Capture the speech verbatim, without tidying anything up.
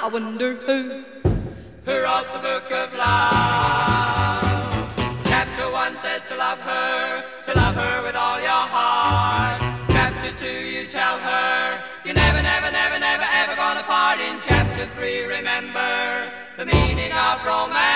I wonder who, who wrote the book of love. Chapter one says to love her, to love her with all your heart. Chapter two, you tell her you're never, never, never, never, ever gonna part. In chapter three, remember the meaning of romance.